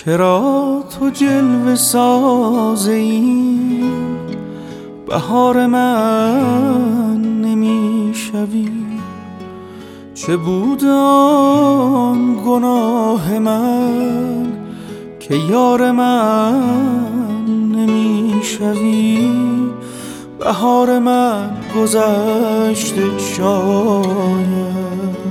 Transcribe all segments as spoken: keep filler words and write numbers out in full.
چرا تو جلوه سازی بهار من نمیشوی؟ چه بود آن گناه من که یار من نمیشوی؟ بهار من گذشته شاید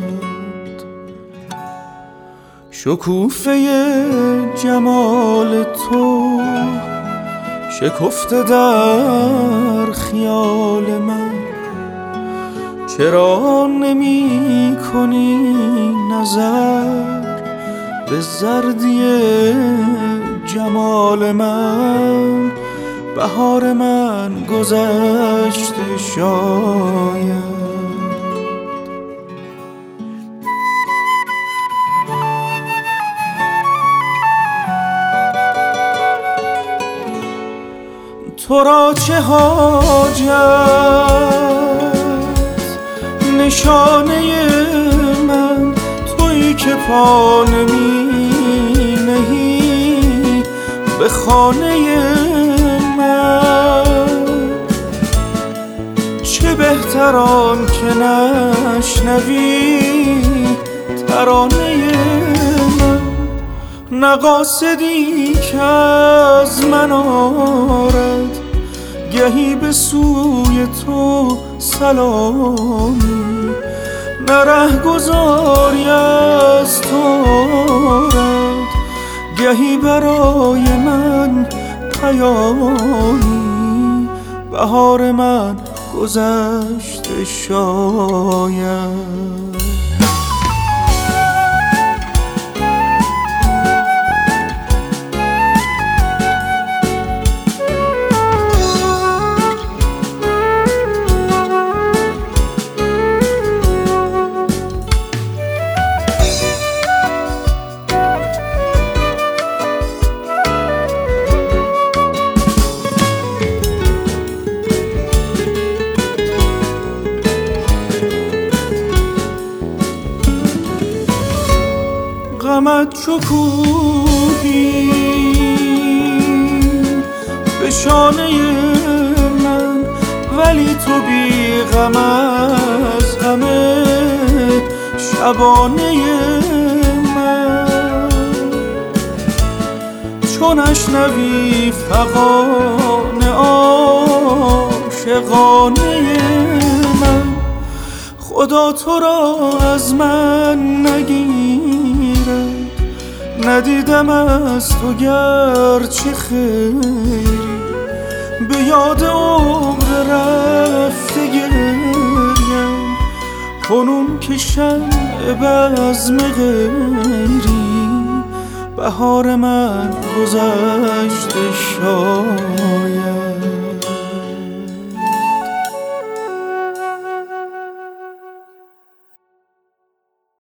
شکوفه جمال تو شکفته در خیال من. چرا نمی کنی نظر به زردی جمال من؟ بهار من گذشته شاید تو را چه حاجت نشانه من تویی که پا نمی نهی به خانه من. چه بهتر آن که نشنوی ترانه من، نه قاصدی که از من آرد گهی به سوی تو سلامی، نه رهگذاری از تو رد گهی برای من پیامی. بهار من گذشته شاید غمت چو کوهی به شانه من، ولی تو بی غم از همه شبانه من. چون نشنوی فغان عاشقانه من، خدا تو را از من نگیرد. ندیدم از تو گرچه خیری، به یاد عمر رفته گریم. کنون که شمع بزم غیری، بهار من گذشته شاید